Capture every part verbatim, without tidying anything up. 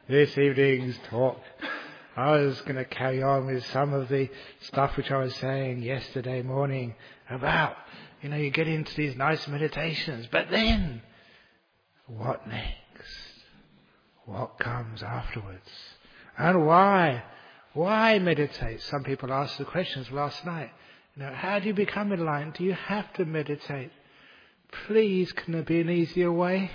this evening's talk, I was going to carry on with some of the stuff which I was saying yesterday morning about, you know, you get into these nice meditations, but then, what next? What comes afterwards? And why? Why meditate? Some people asked the questions last night. You know, how do you become enlightened? Do you have to meditate? Please, can there be an easier way?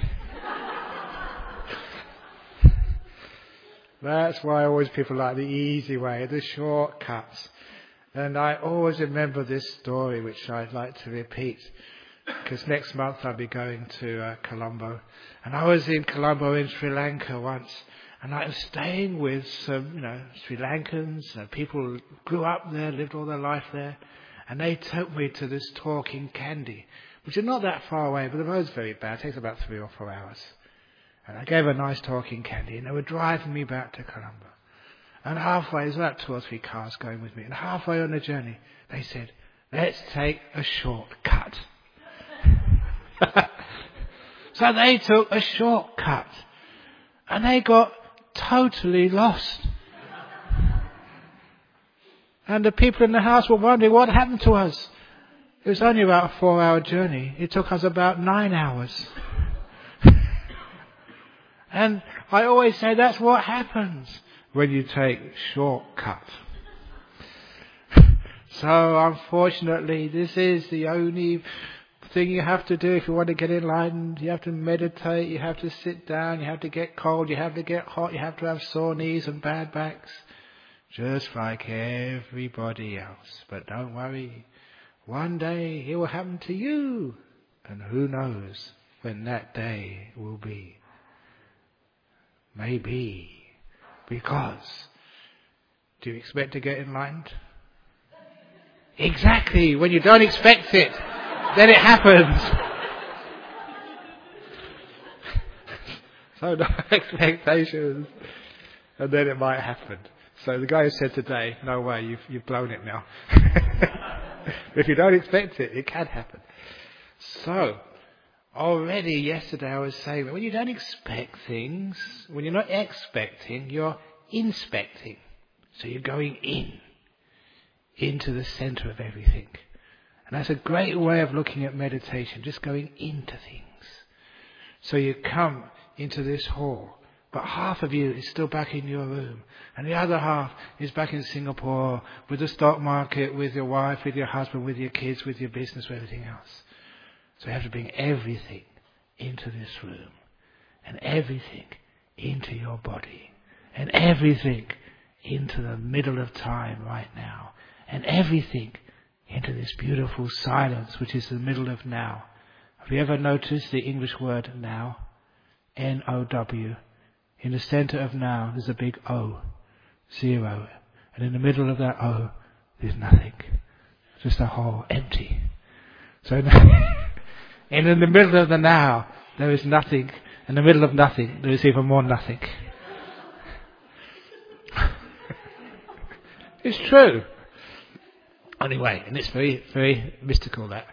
That's why always people like the easy way, the shortcuts. And I always remember this story, which I'd like to repeat, because next month I'll be going to uh, Colombo. And I was in Colombo in Sri Lanka once, and I was staying with some, you know, Sri Lankans, uh, people who grew up there, lived all their life there, and they took me to this talk in Kandy, which is not that far away, but the road's very bad. It takes about three or four hours. And I gave a nice talk in Kandy, and they were driving me back to Colombo. And halfway, there's about two or three cars going with me, and halfway on the journey, they said, let's take a shortcut. So they took a shortcut, and they got totally lost. And the people in the house were wondering what happened to us. It was only about a four hour journey. It took us about nine hours. And I always say that's what happens when you take shortcuts. So unfortunately, this is the only thing you have to do if you want to get enlightened. You have to meditate, you have to sit down, you have to get cold, you have to get hot, you have to have sore knees and bad backs. Just like everybody else. But don't worry, one day it will happen to you. And who knows when that day will be. Maybe. Because, do you expect to get enlightened? Exactly. When you don't expect it, then it happens. So no expectations. And then it might happen. So the guy who said today, no way, you've, you've blown it now. If you don't expect it, it can happen. So, already yesterday I was saying that when you don't expect things, when you're not expecting, you're inspecting. So you're going in, into the center of everything. And that's a great way of looking at meditation, just going into things. So you come into this hall, but half of you is still back in your room, and the other half is back in Singapore, with the stock market, with your wife, with your husband, with your kids, with your business, with everything else. So you have to bring everything into this room, and everything into your body, and everything into the middle of time right now, and everything into this beautiful silence, which is the middle of now. Have you ever noticed the English word now? N O W. In the center of now, there's a big O, zero. And in the middle of that O, there's nothing. Just a hole, empty. So, and in the middle of the now, there is nothing. In the middle of nothing, there is even more nothing. It's true. Anyway, and it's very, very mystical, that.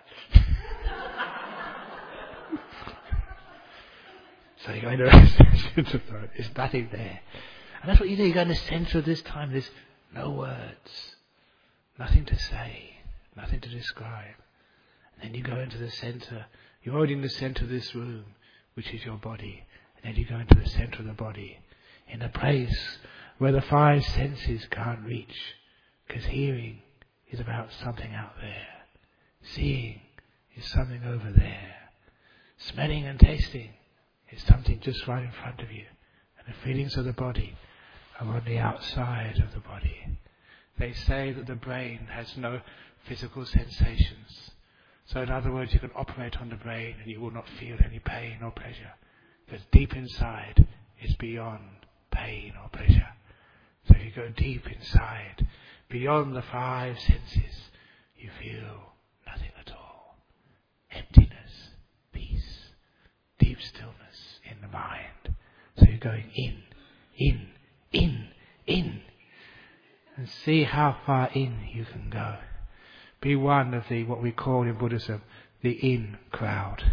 So you go into the center, there's nothing there. And that's what you do, you go in the center of this time, there's no words, nothing to say, nothing to describe. And then you go into the center, you're already in the center of this room, which is your body. And then you go into the center of the body, in a place where the five senses can't reach. Because hearing is about something out there. Seeing is something over there. Smelling and tasting is something just right in front of you. And the feelings of the body are on the outside of the body. They say that the brain has no physical sensations. So in other words, you can operate on the brain and you will not feel any pain or pleasure. Because deep inside is beyond pain or pleasure. So if you go deep inside, beyond the five senses, you feel nothing at all. Emptiness, peace, deep stillness in the mind. So you're going in, in, in, in. And see how far in you can go. Be one of the, what we call in Buddhism, the in crowd.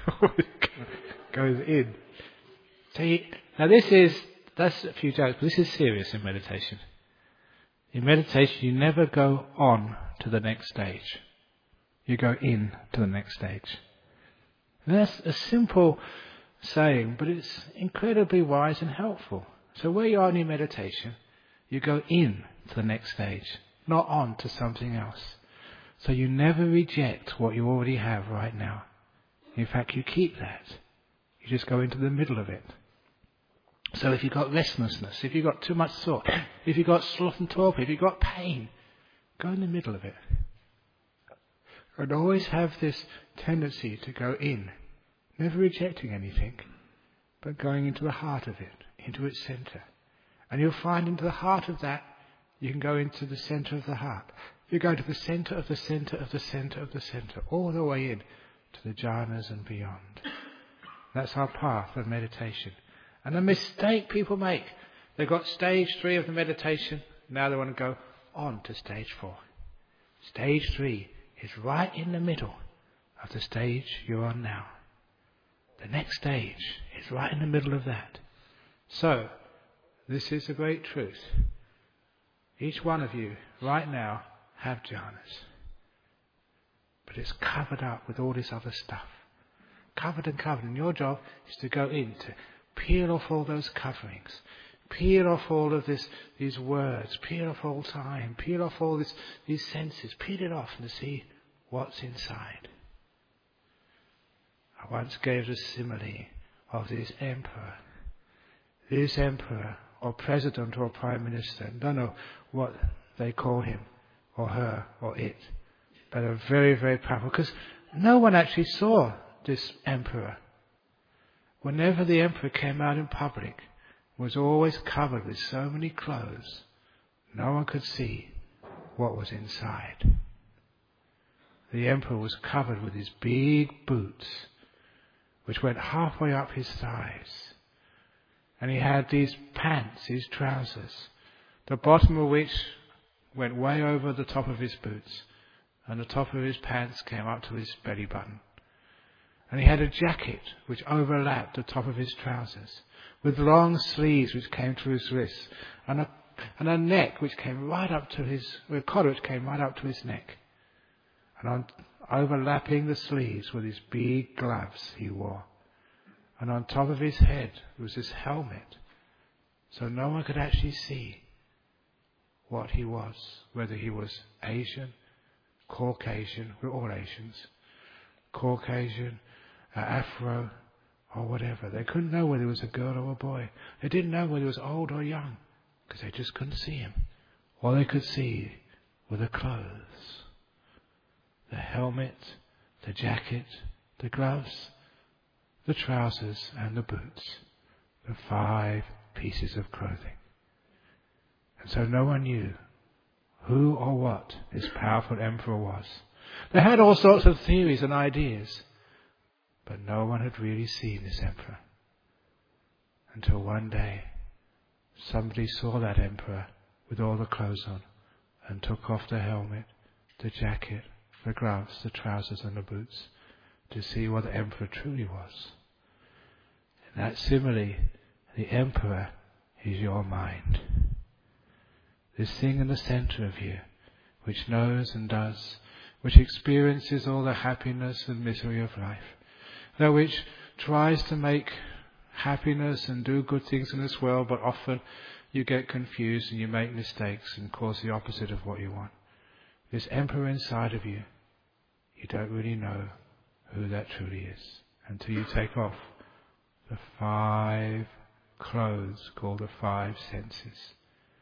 Goes in. See, now this is, that's a few jokes, but this is serious in meditation. In meditation, you never go on to the next stage. You go in to the next stage. And that's a simple saying, but it's incredibly wise and helpful. So where you are in your meditation, you go in to the next stage, not on to something else. So you never reject what you already have right now. In fact, you keep that. You just go into the middle of it. So if you've got restlessness, if you've got too much thought, if you've got sloth and torpor, if you've got pain, go in the middle of it. And always have this tendency to go in, never rejecting anything, but going into the heart of it, into its centre. And you'll find into the heart of that, you can go into the centre of the heart. You go to the centre of the centre of the centre of the centre, all the way in to the jhanas and beyond. That's our path of meditation. And the mistake people make, they've got stage three of the meditation, now they want to go on to stage four. Stage three is right in the middle of the stage you're on now. The next stage is right in the middle of that. So, this is a great truth. Each one of you, right now, have jhanas. But it's covered up with all this other stuff. Covered and covered. And your job is to go in, to peel off all those coverings. Peel off all of this, these words. Peel off all time. Peel off all this, these senses. Peel it off and to see what's inside. I once gave the simile of this emperor. This emperor, or president, or prime minister, I don't know what they call him, or her, or it, but a very, very powerful, because no one actually saw this emperor. Whenever the emperor came out in public, was always covered with so many clothes, no one could see what was inside. The emperor was covered with his big boots, which went halfway up his thighs. And he had these pants, these trousers, the bottom of which went way over the top of his boots, and the top of his pants came up to his belly button. And he had a jacket which overlapped the top of his trousers, with long sleeves which came to his wrists, and a, and a neck which came right up to his, a collar which came right up to his neck. And on overlapping the sleeves were these big gloves he wore. And on top of his head was this helmet, so no one could actually see what he was, whether he was Asian, Caucasian, we're all Asians, Caucasian, uh, Afro, or whatever. They couldn't know whether he was a girl or a boy. They didn't know whether he was old or young, because they just couldn't see him. All they could see were the clothes, the helmet, the jacket, the gloves, the trousers and the boots, the five pieces of clothing. And so no one knew who or what this powerful emperor was. They had all sorts of theories and ideas, but no one had really seen this emperor. Until one day, somebody saw that emperor with all the clothes on and took off the helmet, the jacket, the gloves, the trousers and the boots, to see what the emperor truly was. In that simile, the emperor is your mind. This thing in the centre of you, which knows and does, which experiences all the happiness and misery of life, though which tries to make happiness and do good things in this world, but often you get confused and you make mistakes and cause the opposite of what you want. This emperor inside of you, you don't really know who that truly is until you take off the five clothes called the five senses.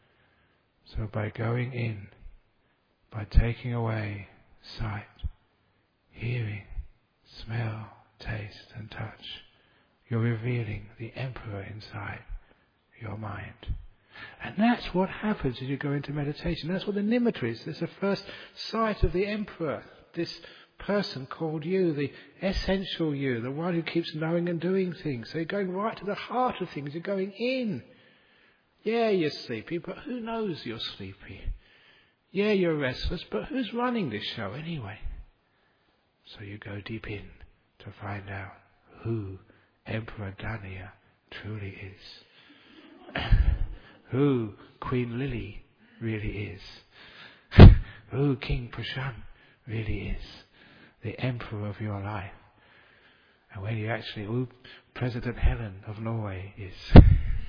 So by going in, by taking away sight, hearing, smell, taste and touch, you're revealing the emperor inside your mind. And that's what happens as you go into meditation. That's what the nimitta is. There's the first sight of the emperor, this person called you, the essential you, the one who keeps knowing and doing things. So you're going right to the heart of things. You're going in. Yeah, you're sleepy, but who knows you're sleepy? Yeah, you're restless, but who's running this show anyway? So you go deep in to find out who Emperor Dania truly is. Who Queen Lily really is. Who King Prashant really is. The emperor of your life. And when you actually, who President Helen of Norway is.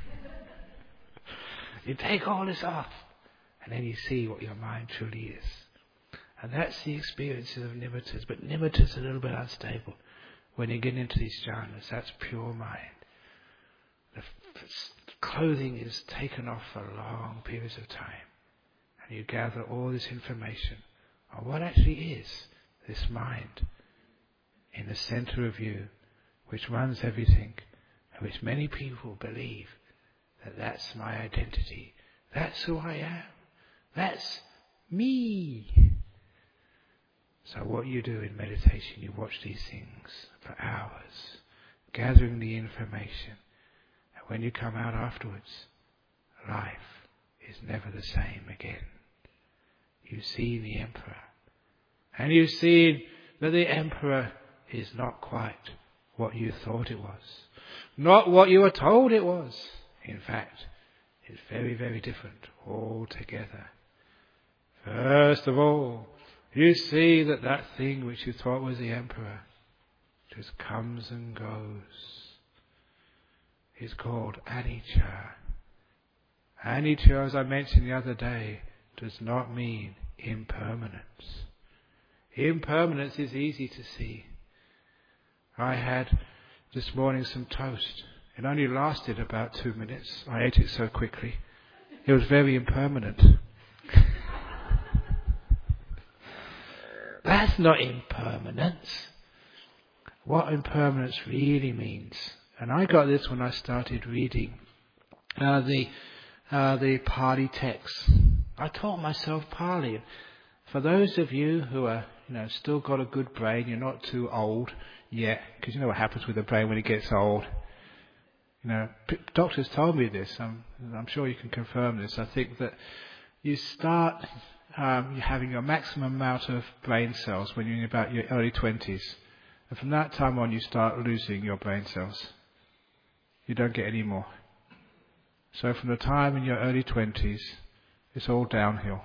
You take all this off, and then you see what your mind truly is. And that's the experiences of nimittas. But nimittas are a little bit unstable. When you get into these jhanas, that's pure mind. The f- clothing is taken off for long periods of time. And you gather all this information on what actually is this mind in the center of you, which runs everything, and which many people believe that that's my identity. That's who I am. That's me. So what you do in meditation, you watch these things for hours, gathering the information. And when you come out afterwards, life is never the same again. You see the emperor. And you see that the emperor is not quite what you thought it was. Not what you were told it was. In fact, it's very, very different altogether. First of all, you see that that thing which you thought was the emperor just comes and goes. It's called anicca. Anicca, as I mentioned the other day, does not mean impermanence. Impermanence is easy to see. I had this morning some toast. It only lasted about two minutes. I ate it so quickly. It was very impermanent. That's not impermanence. What impermanence really means. And I got this when I started reading uh, the uh, the Pali texts. I taught myself Pali. For those of you who are, you know, still got a good brain, you're not too old yet, because you know what happens with the brain when it gets old. You know, p- doctors told me this. I'm, I'm sure you can confirm this. I think that you start um, having your maximum amount of brain cells when you're in about your early twenties, and from that time on, you start losing your brain cells. You don't get any more. So from the time in your early twenties, it's all downhill.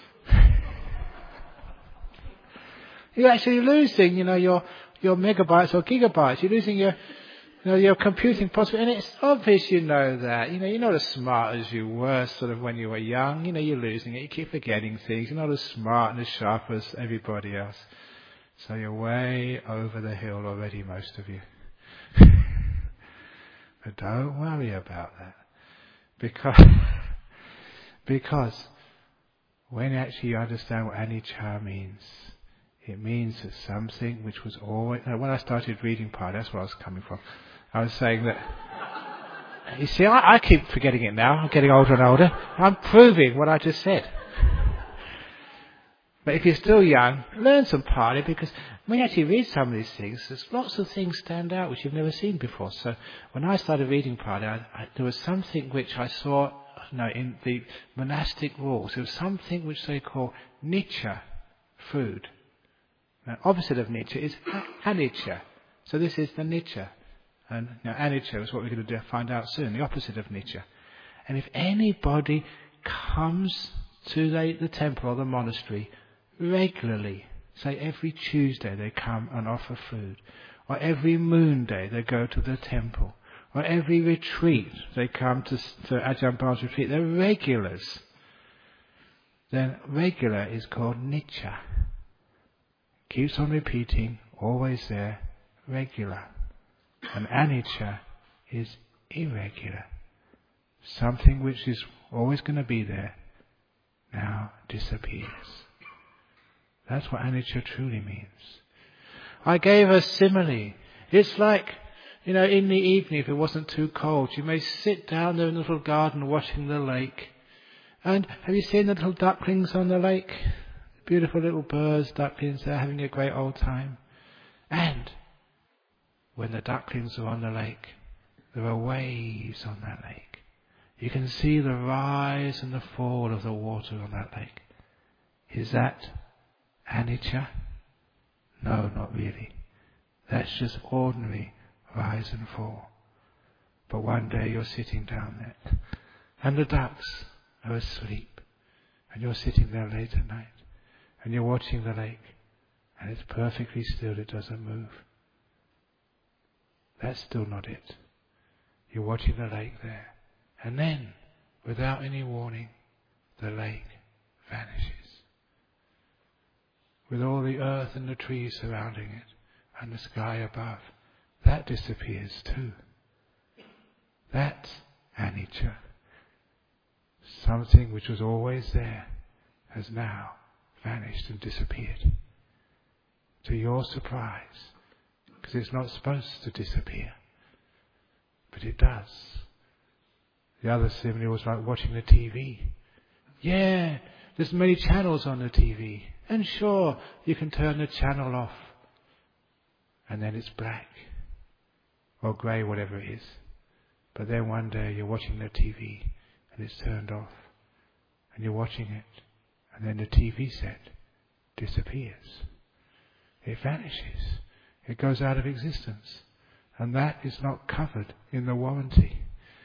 You're actually losing, you know, your your megabytes or gigabytes. You're losing your You know, your computing possibility, and it's obvious you know that. You know, you're not as smart as you were sort of when you were young. You know, you're losing it. You keep forgetting things. You're not as smart and as sharp as everybody else. So you're way over the hill already, most of you. But don't worry about that. Because, because when actually you understand what anicca means, it means that something which was always... When I started reading Pali, that's where I was coming from. I was saying that... You see, I, I keep forgetting it now. I'm getting older and older. I'm proving what I just said. But if you're still young, learn some Pali, because when you actually read some of these things, there's lots of things stand out which you've never seen before. So when I started reading Pali, I, I, there was something which I saw you know, in the monastic rules. There was something which they call nicca, food. The opposite of nicca is anicca. So this is the nicca. And you know, anicca is what we're going to do, find out soon, the opposite of nicca. And if anybody comes to the, the temple or the monastery regularly, say every Tuesday they come and offer food, or every moon day they go to the temple, or every retreat they come to, to Ajahn Brahm's retreat, they're regulars, then regular is called nicca. Keeps on repeating, always there, regular. And anicca is irregular. Something which is always going to be there, now disappears. That's what anicca truly means. I gave a simile. It's like, you know, in the evening, if it wasn't too cold, you may sit down there in the little garden watching the lake. And have you seen the little ducklings on the lake? Beautiful little birds, ducklings, they're having a great old time. And when the ducklings are on the lake, there are waves on that lake. You can see the rise and the fall of the water on that lake. Is that anicca? No, not really. That's just ordinary, rise and fall. But one day you're sitting down there, and the ducks are asleep, and you're sitting there late at night, and you're watching the lake, and it's perfectly still, it doesn't move. That's still not it. You're watching the lake there, and then, without any warning, the lake vanishes. With all the earth and the trees surrounding it, and the sky above, that disappears too. That's anicca. Something which was always there has now vanished and disappeared. To your surprise, because it's not supposed to disappear, but it does. The other simile was like watching the T V. Yeah, there's many channels on the T V, and sure, you can turn the channel off, and then it's black, or grey, whatever it is. But then one day you're watching the T V, and it's turned off, and you're watching it, and then the T V set disappears. It vanishes. It goes out of existence. And that is not covered in the warranty.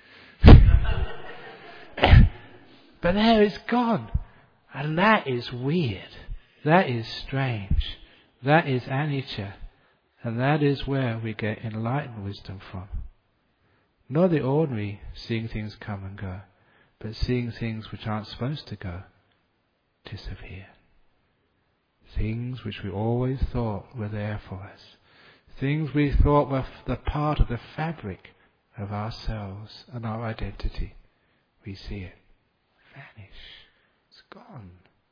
But there it's gone. And that is weird. That is strange. That is anicca. And that is where we get enlightened wisdom from. Not the ordinary seeing things come and go, but seeing things which aren't supposed to go disappear. Things which we always thought were there for us. Things we thought were the part of the fabric of ourselves and our identity. We see it vanish. It's gone.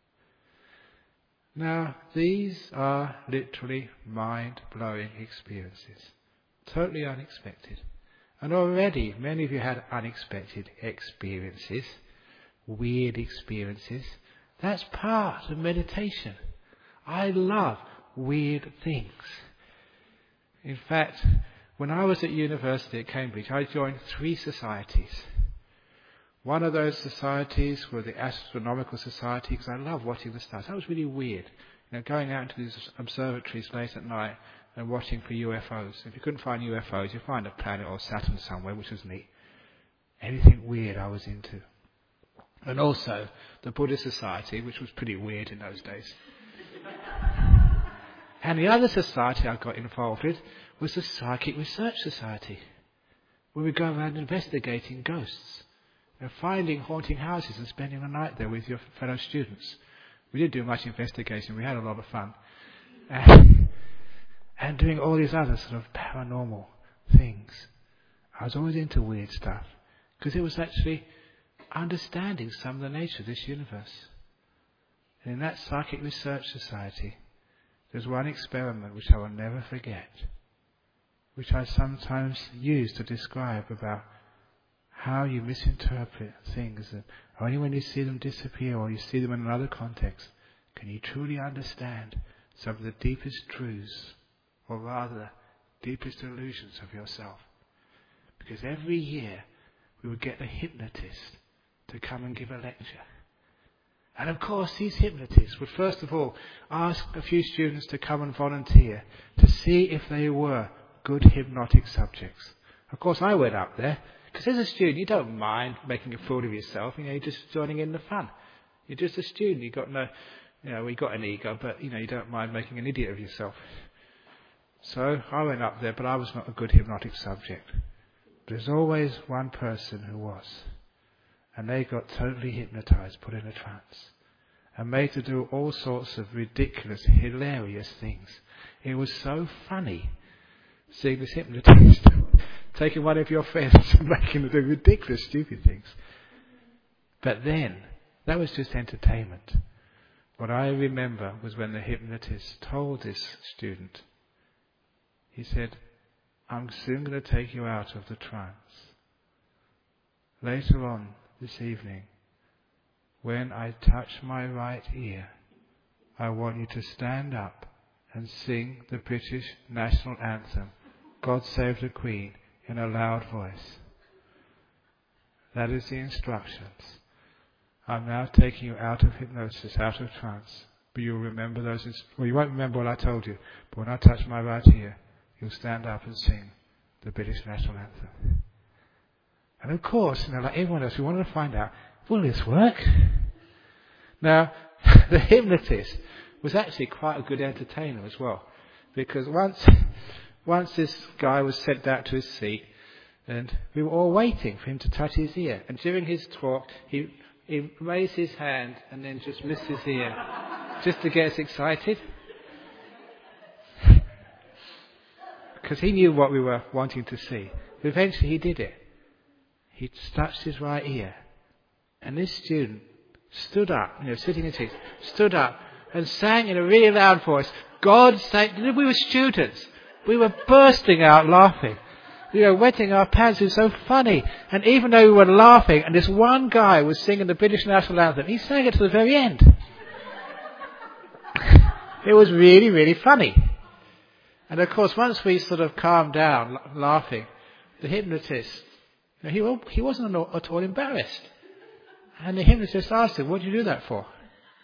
Now, these are literally mind-blowing experiences. Totally unexpected. And already many of you had unexpected experiences, weird experiences. That's part of meditation. I love weird things. In fact, when I was at university at Cambridge, I joined three societies. One of those societies was the Astronomical Society, because I love watching the stars. That was really weird. You know, going out into these observatories late at night and watching for U F Os. If you couldn't find U F Os, you'd find a planet or Saturn somewhere, which was neat. Anything weird I was into. And also the Buddhist Society, which was pretty weird in those days. And the other society I got involved with was the Psychic Research Society, where we go around investigating ghosts and finding haunting houses and spending the night there with your fellow students. We didn't do much investigation, we had a lot of fun. And, and doing all these other sort of paranormal things. I was always into weird stuff, because it was actually understanding some of the nature of this universe. And in that Psychic Research Society, there's one experiment which I will never forget, which I sometimes use to describe about how you misinterpret things, and only when you see them disappear or you see them in another context can you truly understand some of the deepest truths, or rather deepest illusions of yourself. Because every year we would get a hypnotist to come and give a lecture. And of course these hypnotists would first of all ask a few students to come and volunteer to see if they were good hypnotic subjects. Of course I went up there, because as a student you don't mind making a fool of yourself, you know, you're just joining in the fun. You're just a student, you've got no, you know, we got an ego, but you know, you don't mind making an idiot of yourself. So I went up there, but I was not a good hypnotic subject. There's always one person who was. And they got totally hypnotized, put in a trance, and made to do all sorts of ridiculous, hilarious things. It was so funny seeing this hypnotist taking one of your friends and making them do ridiculous, stupid things. But then, that was just entertainment. What I remember was when the hypnotist told this student, he said, "I'm soon going to take you out of the trance. Later on this evening, when I touch my right ear, I want you to stand up and sing the British national anthem, God Save the Queen, in a loud voice. That is the instructions. I'm now taking you out of hypnosis, out of trance, but you'll remember those, inst- well you won't remember what I told you, but when I touch my right ear, you'll stand up and sing the British national anthem. And of course, you know, like everyone else, we wanted to find out, will this work? Now, the hypnotist was actually quite a good entertainer as well, because once, once this guy was sent out to his seat, and we were all waiting for him to touch his ear. And during his talk, he he raised his hand and then just missed his ear, just to get us excited. Because he knew what we were wanting to see. But eventually he did it. He touched his right ear. And this student stood up, you know, sitting in his seat, stood up and sang in a really loud voice, God save... We were students. We were bursting out laughing. You know, wetting our pants. It was so funny. And even though we were laughing, and this one guy was singing the British national anthem, he sang it to the very end. It was really, really funny. And of course, once we sort of calmed down, laughing, the hypnotist, you know, he, he wasn't at all embarrassed. And the hypnotist asked him, what did you do that for?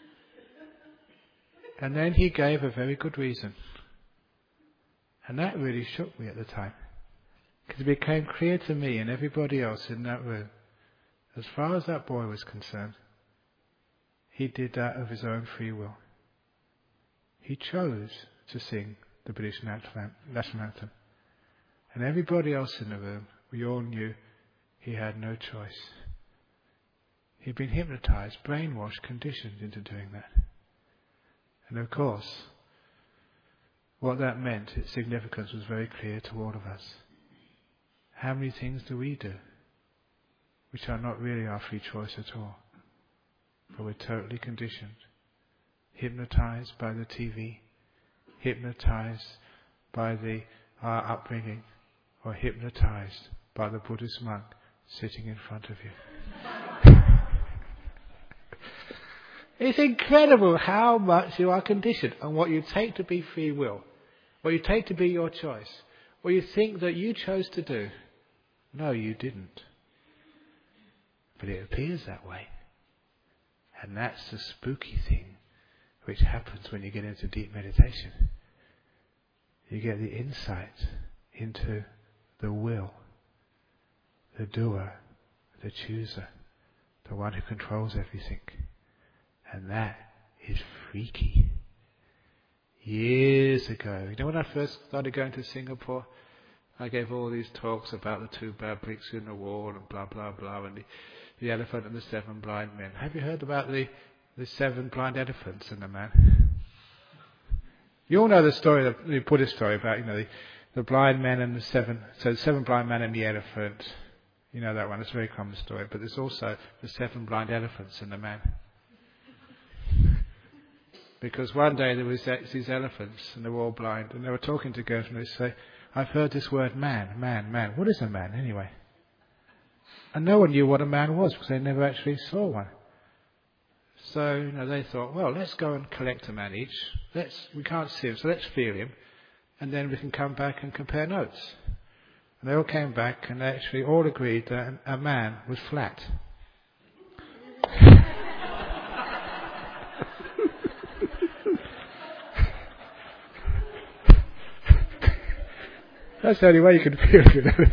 And then he gave a very good reason. And that really shook me at the time. Because it became clear to me and everybody else in that room, as far as that boy was concerned, he did that of his own free will. He chose to sing the British national anthem. And everybody else in the room, we all knew he had no choice. He'd been hypnotized, brainwashed, conditioned into doing that. And of course, what that meant, its significance was very clear to all of us. How many things do we do which are not really our free choice at all, but we're totally conditioned, hypnotized by the T V, hypnotized by the our upbringing, or hypnotized by the Buddhist monk sitting in front of you. It's incredible how much you are conditioned and what you take to be free will, what you take to be your choice, what you think that you chose to do. No, you didn't. But it appears that way. And that's the spooky thing which happens when you get into deep meditation. You get the insight into the will, the doer, the chooser, the one who controls everything. And that is freaky. Years ago, you know, when I first started going to Singapore, I gave all these talks about the two bad bricks in the wall and blah, blah, blah, and the, the elephant and the seven blind men. Have you heard about the, the seven blind elephants and the man? You all know the story, the, the Buddhist story about, you know, the, the blind men and the seven, so the seven blind men and the elephant. You know that one, it's a very common story. But there's also the seven blind elephants and the man. Because one day there was these elephants and they were all blind and they were talking together and they say, I've heard this word man, man, man. What is a man anyway? And no one knew what a man was because they never actually saw one. So, you know, they thought, well, let's go and collect a man each. Let's, we can't see him, so let's feel him. And then we can come back and compare notes. And they all came back and they actually all agreed that a man was flat. That's the only way you can feel it.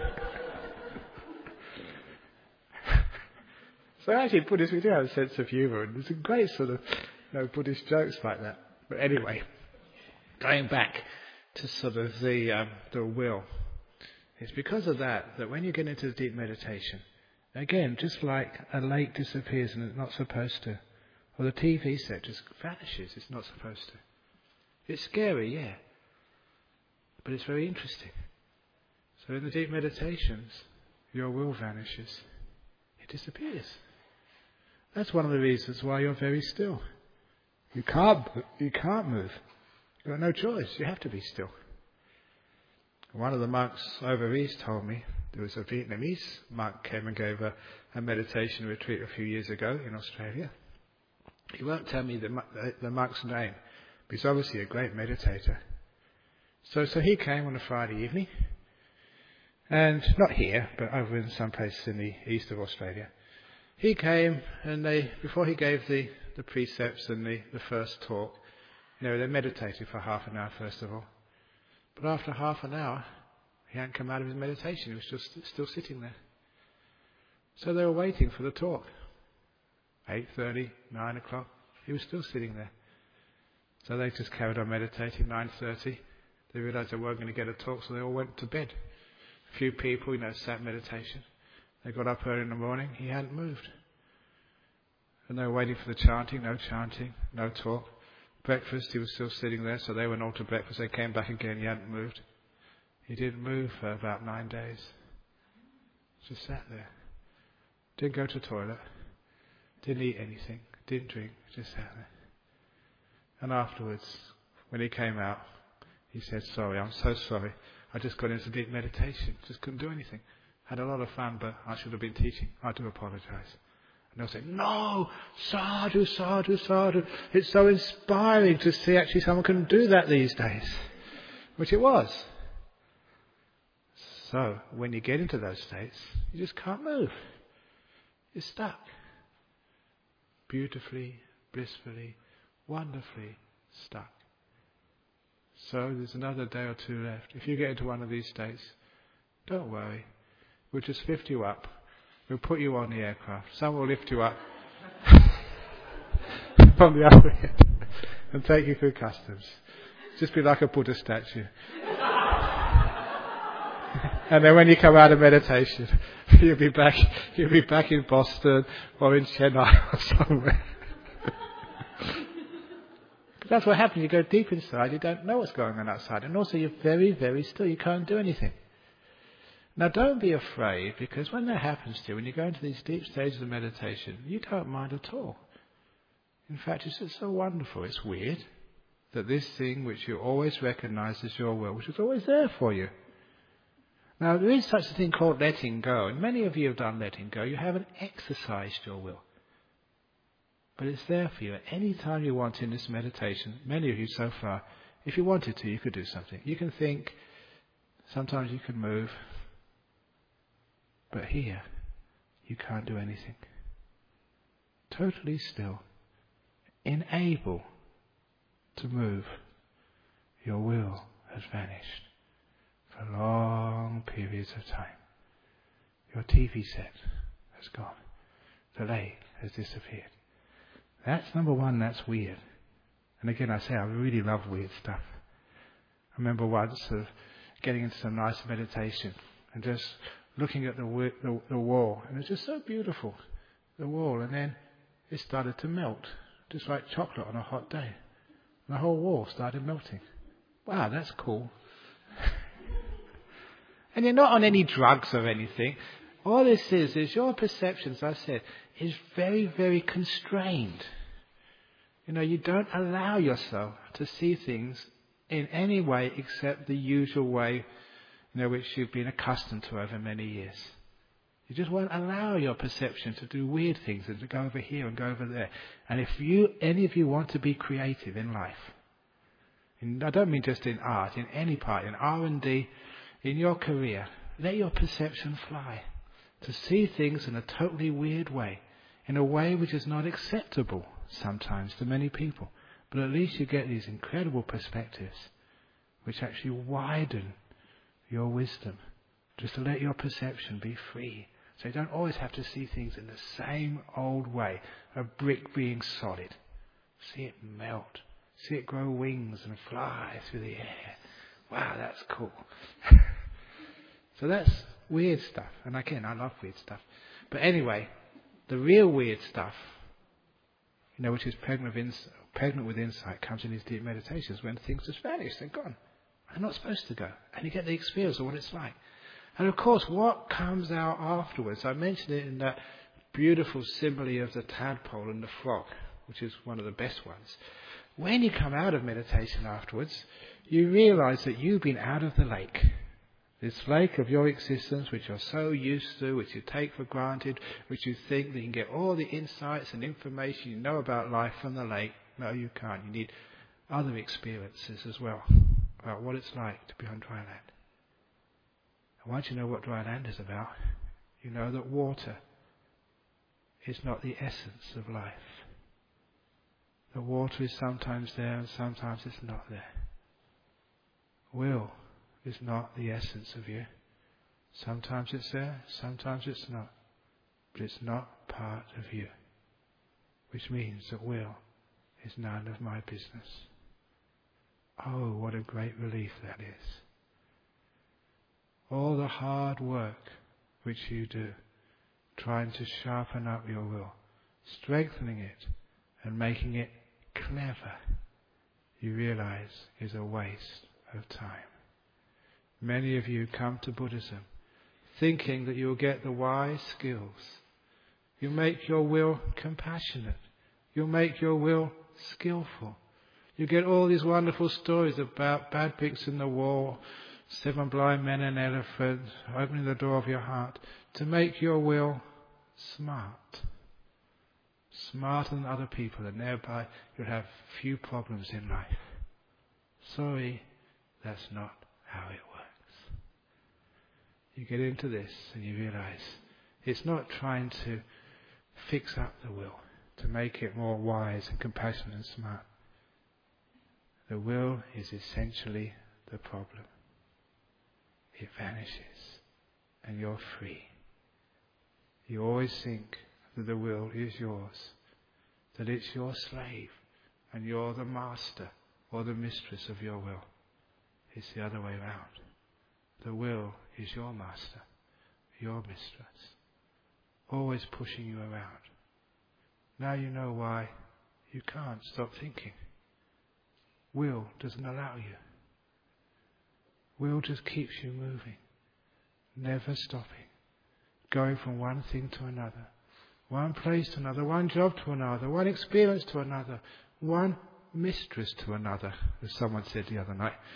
So actually, Buddhists, we do have a sense of humour, and there's a great sort of, you know, Buddhist jokes like that. But anyway, going back to sort of the um, the will, it's because of that that when you get into deep meditation, again, just like a lake disappears and it's not supposed to, or the T V set just vanishes, it's not supposed to. It's scary, yeah. But it's very interesting. So in the deep meditations, your will vanishes. It disappears. That's one of the reasons why you're very still. You can't, you can't move. You've got no choice. You have to be still. One of the monks over east told me, there was a Vietnamese monk came and gave a, a meditation retreat a few years ago in Australia. He won't tell me the, the, the monk's name, but he's obviously a great meditator. So, so he came on a Friday evening, and not here, but over in some place in the east of Australia. He came, and they, before he gave the, the precepts and the, the first talk, you know, they meditated for half an hour first of all. But after half an hour, He hadn't come out of his meditation. He was just still sitting there. So they were waiting for the talk. eight thirty, nine o'clock. He was still sitting there. So they just carried on meditating. nine thirty. They realized they weren't going to get a talk, so they all went to bed. A few people, you know, sat meditation. They got up early in the morning. He hadn't moved. And they were waiting for the chanting. No chanting. No talk. Breakfast, he was still sitting there, so they went all to breakfast. They came back again. He hadn't moved. He didn't move for about nine days. Just sat there. Didn't go to the toilet. Didn't eat anything. Didn't drink. Just sat there. And afterwards, when he came out, he said, sorry, I'm so sorry. I just got into deep meditation. Just couldn't do anything. Had a lot of fun, but I should have been teaching. I do apologize. And they'll say, no, sadhu, sadhu, sadhu. It's so inspiring to see actually someone can do that these days. Which it was. So, when you get into those states, you just can't move. You're stuck. Beautifully, blissfully, wonderfully stuck. So, there's another day or two left. If you get into one of these states, don't worry. We'll just lift you up. We'll put you on the aircraft. Someone will lift you up from the other end and take you through customs. Just be like a Buddha statue. And then when you come out of meditation, you'll be back. You'll be back in Boston or in Chennai or somewhere. But that's what happens. You go deep inside. You don't know what's going on outside, and also you're very, very still. You can't do anything. Now, don't be afraid, because when that happens to you, when you go into these deep stages of meditation, you don't mind at all. In fact, it's just so wonderful. It's weird that this thing which you always recognize as your will, which is always there for you. Now, there is such a thing called letting go, and many of you have done letting go. You haven't exercised your will. But it's there for you at any time you want in this meditation. Many of you so far, if you wanted to, you could do something. You can think, sometimes you can move. But here, you can't do anything. Totally still. Unable to move. Your will has vanished for long periods of time. Your T V set has gone. The lake has disappeared. That's number one, that's weird. And again, I say I really love weird stuff. I remember once of getting into some nice meditation and just looking at the, the the wall, and it's just so beautiful, the wall, and then it started to melt, just like chocolate on a hot day. And the whole wall started melting. Wow, that's cool. And you're not on any drugs or anything. All this is, is your perception, as I said, is very, very constrained. You know, you don't allow yourself to see things in any way except the usual way, you know, which you've been accustomed to over many years. You just won't allow your perception to do weird things and to go over here and go over there. And if you, any of you want to be creative in life, and I don't mean just in art, in any part, in R and D, in your career, let your perception fly. To see things in a totally weird way, in a way which is not acceptable sometimes to many people. But at least you get these incredible perspectives which actually widen your wisdom, just to let your perception be free. So you don't always have to see things in the same old way, a brick being solid. See it melt, see it grow wings and fly through the air. Wow, that's cool. So that's weird stuff. And again, I love weird stuff. But anyway, the real weird stuff, you know, which is pregnant with, ins- pregnant with insight, comes in these deep meditations when things just vanish, they're gone. They're not supposed to go. And you get the experience of what it's like. And of course, what comes out afterwards, I mentioned it in that beautiful simile of the tadpole and the frog, which is one of the best ones. When you come out of meditation afterwards, you realize that you've been out of the lake. This lake of your existence, which you're so used to, which you take for granted, which you think that you can get all the insights and information you know about life from the lake. No, you can't. You need other experiences as well about what it's like to be on dry land. And once you know what dry land is about, you know that water is not the essence of life. The water is sometimes there and sometimes it's not there. Will is not the essence of you. Sometimes it's there, sometimes it's not. But it's not part of you. Which means that will is none of my business. Oh, what a great relief that is. All the hard work which you do, trying to sharpen up your will, strengthening it and making it clever, you realize is a waste of time. Many of you come to Buddhism thinking that you'll get the wise skills. You make your will compassionate. You'll make your will skillful. You get all these wonderful stories about bad bricks in the wall, seven blind men and elephants, opening the door of your heart to make your will smart. Smarter than other people, and thereby you'll have few problems in life. Sorry, that's not how it works. You get into this and you realize it's not trying to fix up the will, to make it more wise and compassionate and smart. The will is essentially the problem. It vanishes and you're free. You always think that the will is yours, that it's your slave and you're the master or the mistress of your will. It's the other way around. The will is your master, your mistress, always pushing you around. Now you know why you can't stop thinking. Will doesn't allow you. Will just keeps you moving, never stopping, going from one thing to another, one place to another, one job to another, one experience to another, one mistress to another, as someone said the other night.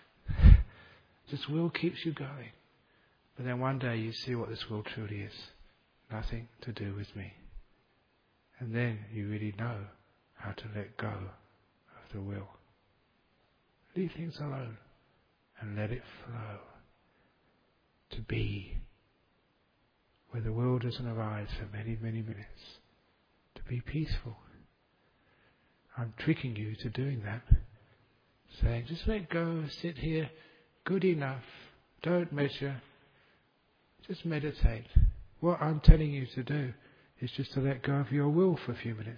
This will keeps you going. But then one day you see what this will truly is. Nothing to do with me. And then you really know how to let go of the will. Leave things alone and let it flow. To be where the will doesn't arise for many, many minutes. To be peaceful. I'm tricking you to doing that. Saying, just let go, sit here, good enough, don't measure, just meditate. What I'm telling you to do is just to let go of your will for a few minutes.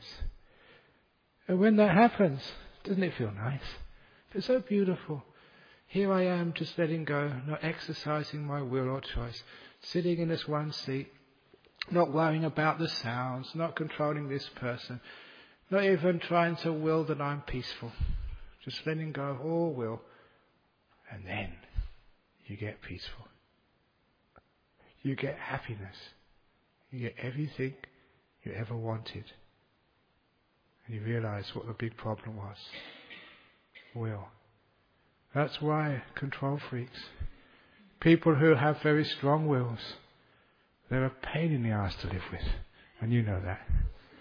And when that happens, doesn't it feel nice? It's so beautiful. Here I am just letting go, not exercising my will or choice, sitting in this one seat, not worrying about the sounds, not controlling this person, not even trying to will that I'm peaceful. Just letting go of all will. And then you get peaceful. You get happiness. You get everything you ever wanted. And you realize what the big problem was. Will. That's why control freaks, people who have very strong wills, they're a pain in the ass to live with. And you know that.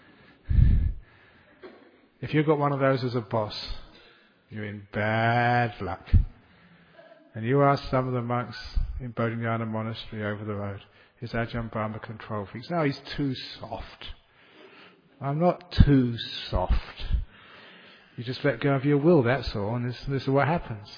If you've got one of those as a boss, you're in bad luck. And you ask some of the monks in Bodhinyana Monastery over the road, is Ajahn Brahma control freaks? No, he's too soft. I'm not too soft. You just let go of your will, that's all, and this, this is what happens.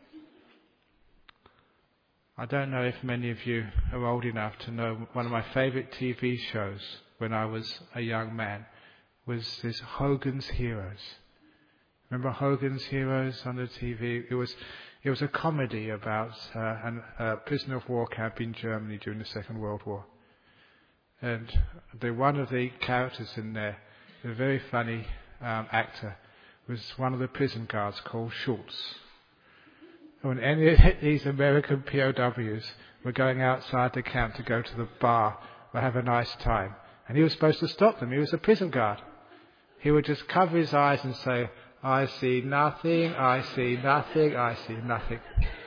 I don't know if many of you are old enough to know one of my favourite T V shows when I was a young man was this Hogan's Heroes. Remember Hogan's Heroes on the T V? It was it was a comedy about uh, an, a prisoner of war camp in Germany during the Second World War. And the one of the characters in there, a very funny um, actor, was one of the prison guards called Schultz. When any of these American P O Ws were going outside the camp to go to the bar or have a nice time, and he was supposed to stop them. He was a prison guard. He would just cover his eyes and say, I see nothing, I see nothing, I see nothing.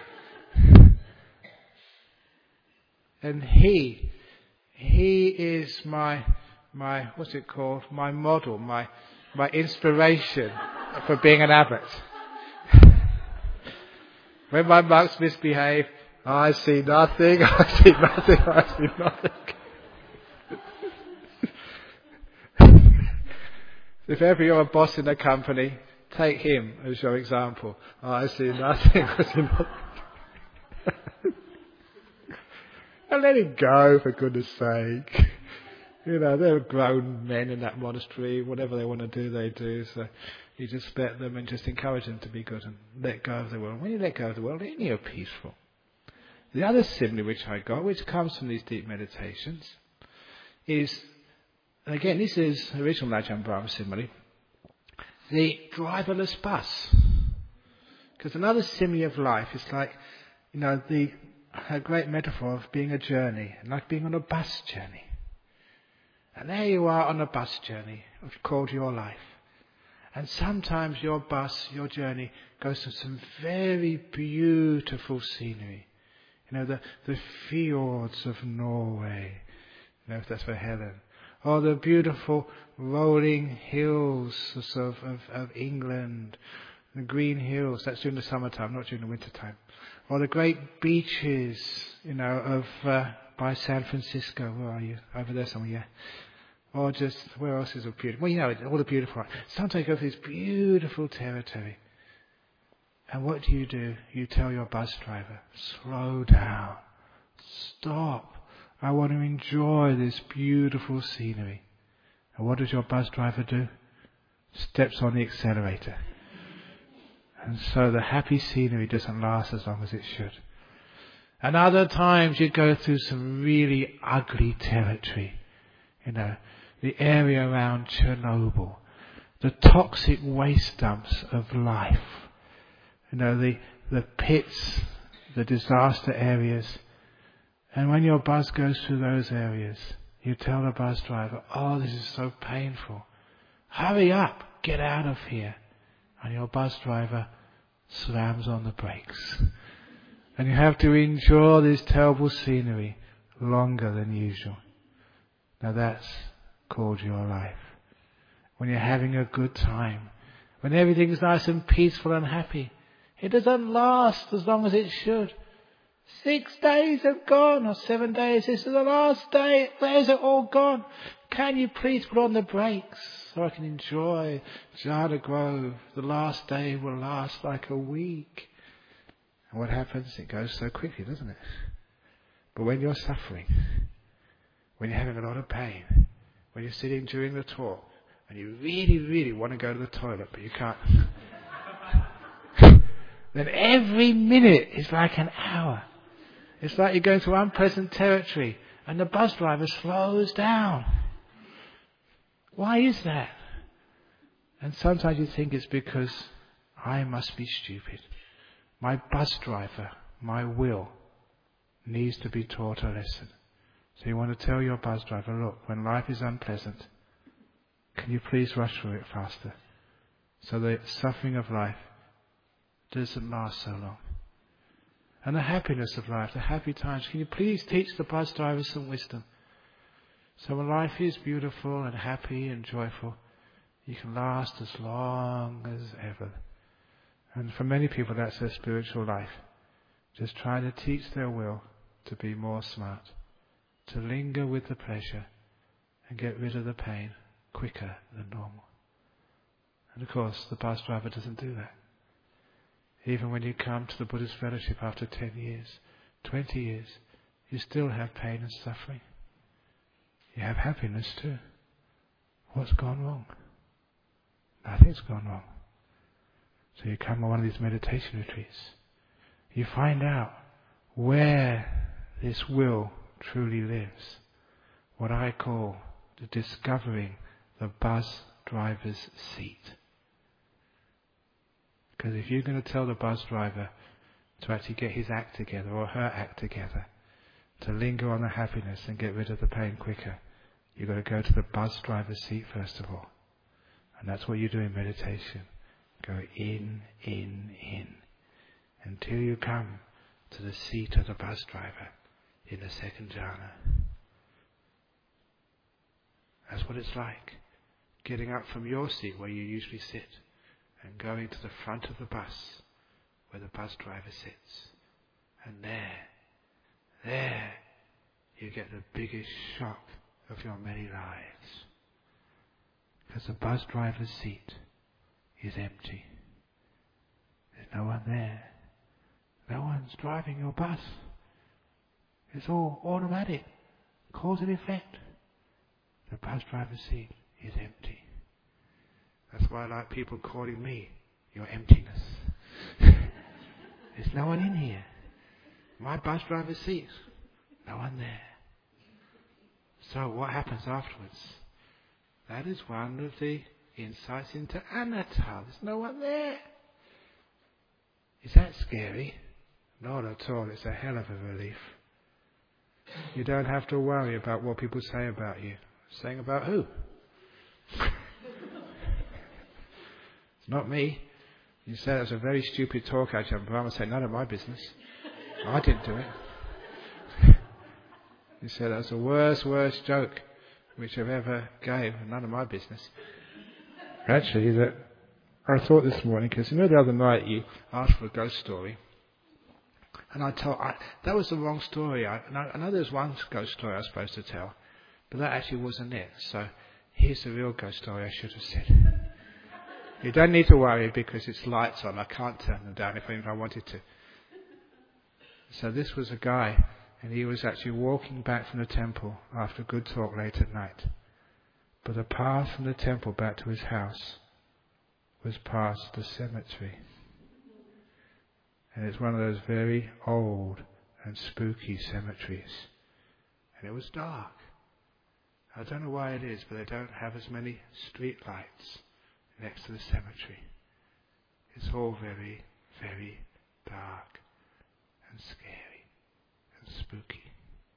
And he, he is my, my, what's it called? My model, my, my inspiration for being an abbot. When my monks misbehave, I see nothing, I see nothing, I see nothing. If ever you're a boss in a company, take him as your example. I see nothing, I see nothing. And let it go, for goodness sake. You know, they're grown men in that monastery. Whatever they want to do, they do. So you just let them and just encourage them to be good and let go of the world. When you let go of the world, then you're peaceful. The other simile which I got, which comes from these deep meditations, is, and again, this is original Ajahn Brahm simile, the driverless bus. Because another simile of life is like, you know, the a great metaphor of being a journey, like being on a bus journey. And there you are on a bus journey called your life. And sometimes your bus, your journey, goes to some very beautiful scenery. You know, the, the fjords of Norway. You know, if that's for Helen. Or the beautiful rolling hills of, of, of England. The green hills. That's during the summertime, not during the wintertime. Or the great beaches, you know, of uh, by San Francisco. Where are you? Over there somewhere, yeah. Or just, where else is it beautiful? Well, you know, all the beautiful. Sometimes you go through this beautiful territory. And what do you do? You tell your bus driver, slow down. Stop. I want to enjoy this beautiful scenery. And what does your bus driver do? Steps on the accelerator. And so the happy scenery doesn't last as long as it should. And other times you go through some really ugly territory. You know, the area around Chernobyl, the toxic waste dumps of life, you know, the, the pits, the disaster areas. And when your bus goes through those areas, you tell the bus driver, oh, this is so painful. Hurry up, get out of here. And your bus driver slams on the brakes. And you have to endure this terrible scenery longer than usual. Now that's called your life. When you're having a good time, when everything's nice and peaceful and happy, it doesn't last as long as it should. Six days have gone, or seven days. This is the last day. Where's it all gone? Can you please put on the brakes so I can enjoy Jhana Grove? The last day will last like a week. And what happens? It goes so quickly, doesn't it? But when you're suffering, when you're having a lot of pain, when you're sitting during the talk, and you really, really want to go to the toilet, but you can't, then every minute is like an hour. It's like you're going through unpleasant territory, and the bus driver slows down. Why is that? And sometimes you think it's because I must be stupid. My bus driver, my will, needs to be taught a lesson. So you want to tell your bus driver, look, when life is unpleasant, can you please rush through it faster? So the suffering of life doesn't last so long. And the happiness of life, the happy times, can you please teach the bus driver some wisdom? So when life is beautiful and happy and joyful, you can last as long as ever. And for many people that's their spiritual life. Just trying to teach their will to be more smart, to linger with the pleasure and get rid of the pain quicker than normal. And of course the bus driver doesn't do that. Even when you come to the Buddhist fellowship after ten years, twenty years, you still have pain and suffering. You have happiness too. What's gone wrong? Nothing's gone wrong. So you come on one of these meditation retreats. You find out where this will truly lives. What I call the discovering the bus driver's seat. Because if you're going to tell the bus driver to actually get his act together or her act together, to linger on the happiness and get rid of the pain quicker, you've got to go to the bus driver's seat first of all. And that's what you do in meditation. Go in, in, in, until you come to the seat of the bus driver in the second jhana. That's what it's like. Getting up from your seat where you usually sit and going to the front of the bus where the bus driver sits. And there, there, you get the biggest shock of your many lives. Because the bus driver's seat is empty. There's no one there. No one's driving your bus. It's all automatic. Cause and effect. The bus driver's seat is empty. That's why I like people calling me your emptiness. There's no one in here. My bus driver's seat, no one there. So what happens afterwards? That is one of the insights into anatta. There's no one there. Is that scary? Not at all. It's a hell of a relief. You don't have to worry about what people say about you. Saying about who? It's not me. You say that's a very stupid talk, Ajahn Brahma. Say, none of my business. I didn't do it. You said that's the worst, worst joke which I've ever gave. None of my business. Actually, that I thought this morning, because you know the other night you asked for a ghost story. And I told, I, that was the wrong story. I, and I, I know there's one ghost story I was supposed to tell, but that actually wasn't it. So here's the real ghost story I should have said. You don't need to worry because it's lights on. I can't turn them down if I wanted to. So this was a guy, and he was actually walking back from the temple after a good talk late at night. But the path from the temple back to his house was past the cemetery. And it's one of those very old and spooky cemeteries. And it was dark. I don't know why it is, but they don't have as many street lights next to the cemetery. It's all very, very dark and scary and spooky.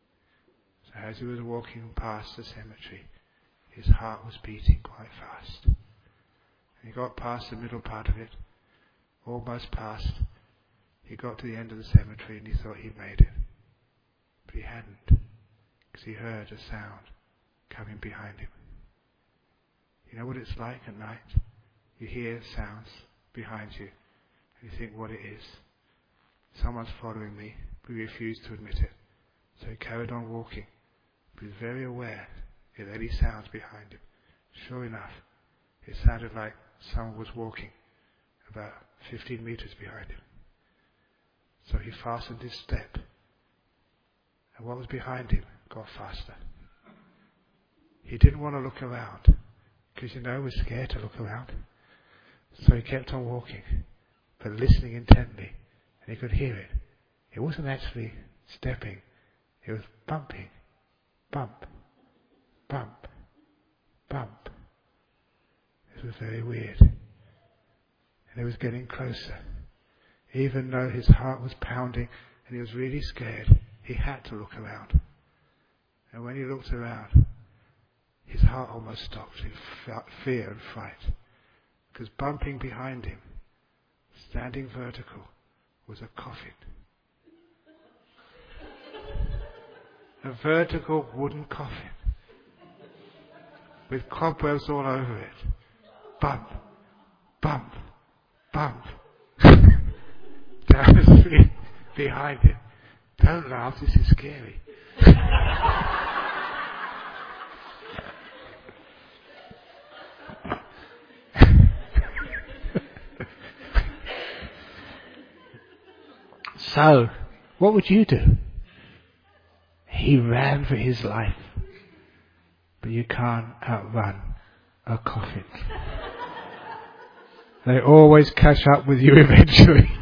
So as he was walking past the cemetery, his heart was beating quite fast. And he got past the middle part of it, almost past. He got to the end of the cemetery and he thought he'd made it. But he hadn't, because he heard a sound coming behind him. You know what it's like at night? You hear sounds behind you and you think what it is. Someone's following me, but he refused to admit it. So he carried on walking, but he was very aware of any sounds behind him. Sure enough, it sounded like someone was walking about fifteen meters behind him. So he fastened his step, and what was behind him got faster. He didn't want to look around, because you know he was scared to look around. So he kept on walking, but listening intently, and he could hear it. It wasn't actually stepping, it was bumping. Bump, bump, bump. This was very weird. And it was getting closer. Even though his heart was pounding and he was really scared, he had to look around. And when he looked around, his heart almost stopped in fear and fright. Because bumping behind him, standing vertical, was a coffin. A vertical wooden coffin. With cobwebs all over it. Bump, bump, bump. Down the street behind him. Don't laugh, this is scary. So, what would you do? He ran for his life. But you can't outrun a coffin. They always catch up with you eventually.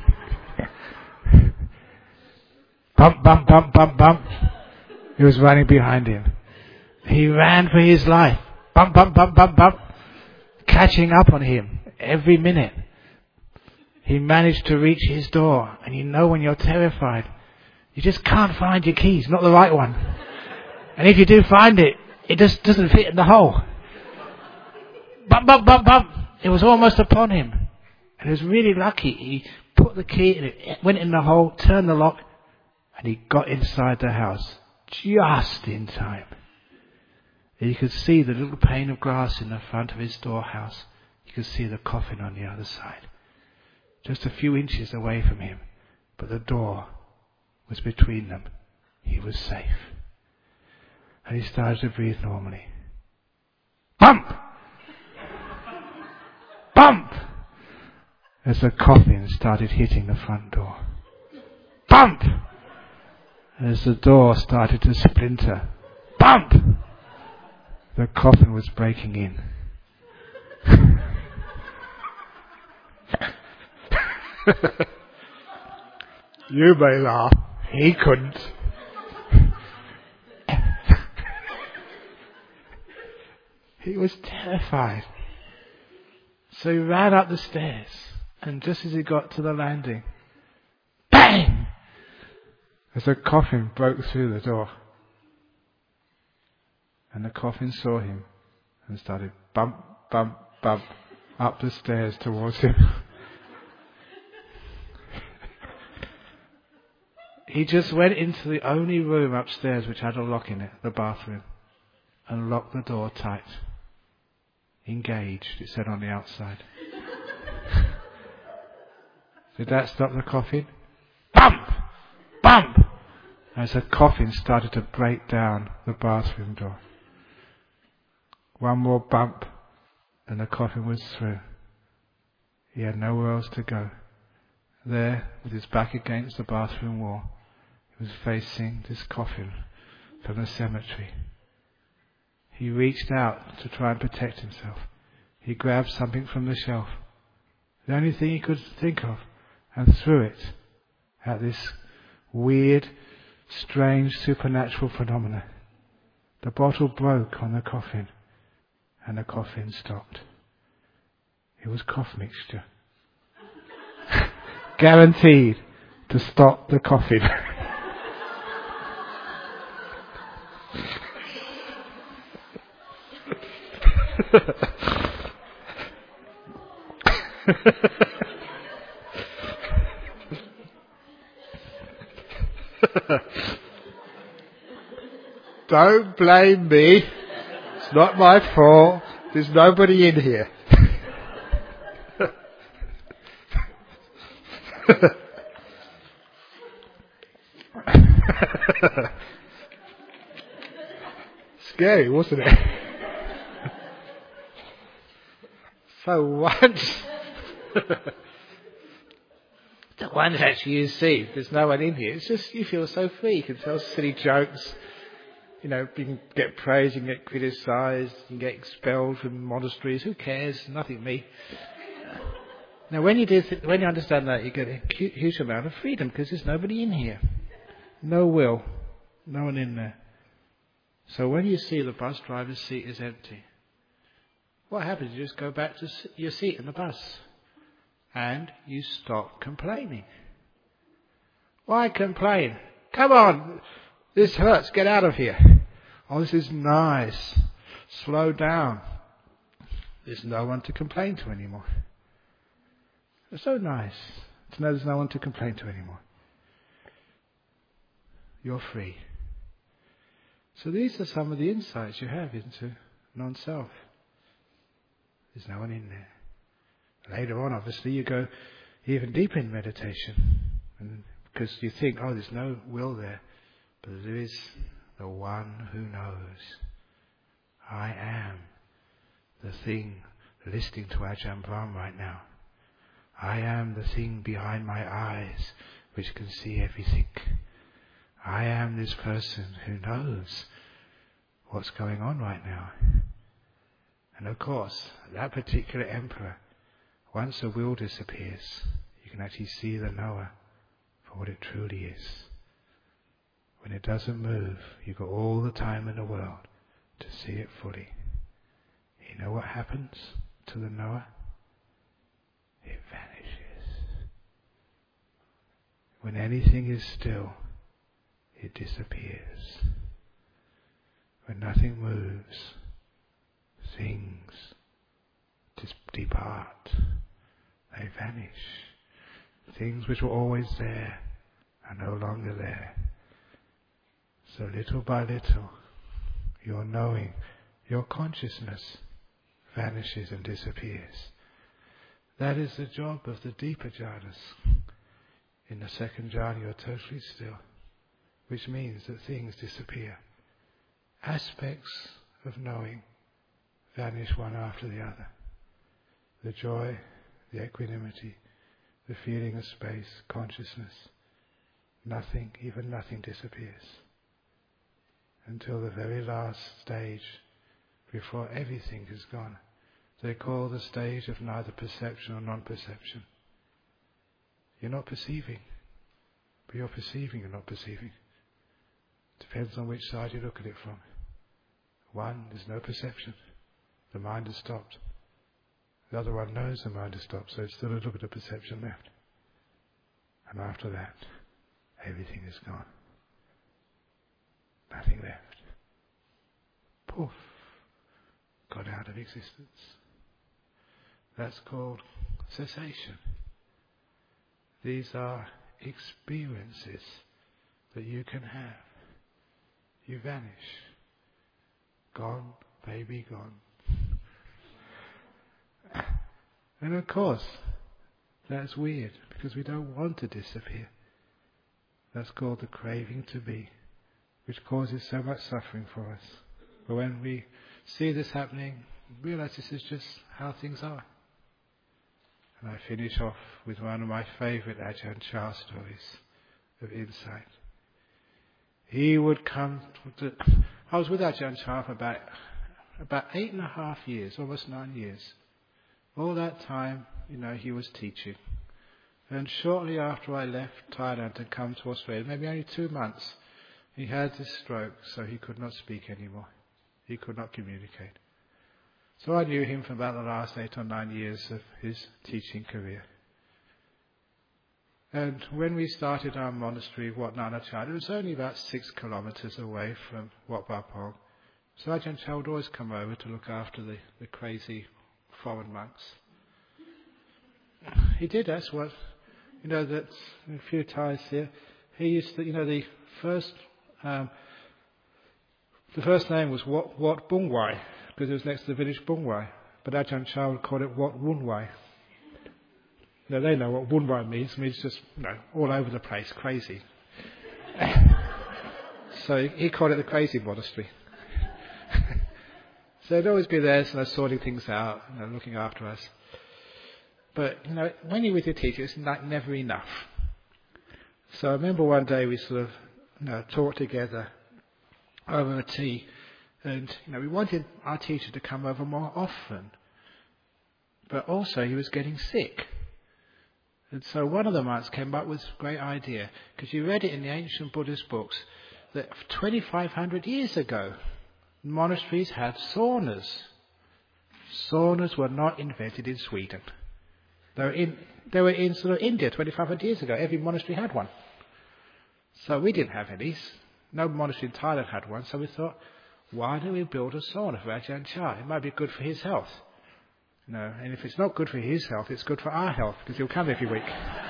Bump, bump, bump, bump, bump. He was running behind him. He ran for his life. Bump, bump, bump, bump, bump. Catching up on him every minute. He managed to reach his door. And you know when you're terrified, you just can't find your keys, not the right one. And if you do find it, it just doesn't fit in the hole. Bump, bump, bump, bump. It was almost upon him. And he was really lucky. He put the key in it, went in the hole, turned the lock, and he got inside the house just in time. And you could see the little pane of glass in the front of his storehouse. You could see the coffin on the other side. Just a few inches away from him. But the door was between them. He was safe. And he started to breathe normally. Bump! Bump! As the coffin started hitting the front door. Bump! As the door started to splinter, bump! The coffin was breaking in. You may laugh. He couldn't. He was terrified. So he ran up the stairs, and just as he got to the landing, bang! As the coffin broke through the door. And the coffin saw him and started bump, bump, bump up the stairs towards him. He just went into the only room upstairs which had a lock in it, the bathroom, and locked the door tight. Engaged, it said on the outside. Did that stop the coffin? Bump! Bump! As the coffin started to break down the bathroom door. One more bump and the coffin was through. He had nowhere else to go. There, with his back against the bathroom wall, he was facing this coffin from the cemetery. He reached out to try and protect himself. He grabbed something from the shelf, the only thing he could think of, and threw it at this weird, strange, supernatural phenomena. The bottle broke on the coffin, and the coffin stopped. It was cough mixture. Guaranteed to stop the coffin. Don't blame me. It's not my fault. There's nobody in here. Scary, wasn't it? So once the one that you see, there's no one in here. It's just you feel so free. You can tell silly jokes. You know, you can get praised, you can get criticised, you can get expelled from monasteries. Who cares? Nothing me. Now, when you do, th- when you understand that, you get a huge, huge amount of freedom because there's nobody in here, no will, no one in there. So when you see the bus driver's seat is empty, what happens? You just go back to your seat in the bus, and you stop complaining. Why complain? Come on, this hurts. Get out of here. Oh, this is nice. Slow down. There's no one to complain to anymore. It's so nice to know there's no one to complain to anymore. You're free. So these are some of the insights you have into non-self. There's no one in there. Later on, obviously, you go even deeper in meditation. And because you think, oh, there's no will there. But there is the one who knows. I am the thing listening to Ajahn Brahm right now. I am the thing behind my eyes which can see everything. I am this person who knows what's going on right now. And of course, that particular emperor, once the will disappears, you can actually see the knower for what it truly is. When it doesn't move, you've got all the time in the world to see it fully. You know what happens to the knower? It vanishes. When anything is still, it disappears. When nothing moves, things dis- depart. They vanish. Things which were always there are no longer there. So little by little, your knowing, your consciousness vanishes and disappears. That is the job of the deeper jhanas. In the second jhana, you are totally still, which means that things disappear. Aspects of knowing vanish one after the other. The joy, the equanimity, the feeling of space, consciousness, Nothing, even nothing disappears. Until the very last stage, before everything is gone. They call the stage of neither perception or non-perception. You're not perceiving, but you're perceiving and not perceiving. Depends on which side you look at it from. One, there's no perception. The mind has stopped. The other one knows the mind has stopped, so it's still a little bit of perception left. And after that, everything is gone. Nothing left. Poof. Got out of existence. That's called cessation. These are experiences that you can have. You vanish. Gone, baby, gone. And of course, that's weird because we don't want to disappear. That's called the craving to be, which causes so much suffering for us. But when we see this happening, we realize this is just how things are. And I finish off with one of my favourite Ajahn Chah stories of insight. He would come to... I was with Ajahn Chah for about, about eight and a half years, almost nine years. All that time, you know, he was teaching. And shortly after I left Thailand to come to Australia, maybe only two months, he had this stroke, so he could not speak anymore. He could not communicate. So I knew him for about the last eight or nine years of his teaching career. And when we started our monastery, Wat Nana Chai, it was only about six kilometres away from Wat Pah Pong. So Ajahn Chah would always come over to look after the, the crazy foreign monks. He did us what, you know, that a few times here, he used to, you know, the first, um, the first name was Wat, Wat Bung Wai, because it was next to the village Bung Wai. But Ajahn Chah would call it Wat Wun Wai. Now they know what Wun Wai means. It means just, you know, all over the place, crazy. So he, he called it the crazy monastery. So he'd always be there, you know, sorting things out, you know, looking after us. But, you know, when you're with your teacher, it's like never enough. So I remember one day we sort of, you know, talked together over a tea. And, you know, we wanted our teacher to come over more often. But also he was getting sick. And so one of the monks came up with a great idea, because you read it in the ancient Buddhist books, that twenty-five hundred years ago, monasteries had saunas. Saunas were not invented in Sweden. They were in, they were in sort of India twenty-five hundred years ago. Every monastery had one. So we didn't have any. No monastery in Thailand had one. So we thought, why don't we build a sauna for Ajahn Chah? It might be good for his health. No, and if it's not good for his health, it's good for our health, because he'll come every week.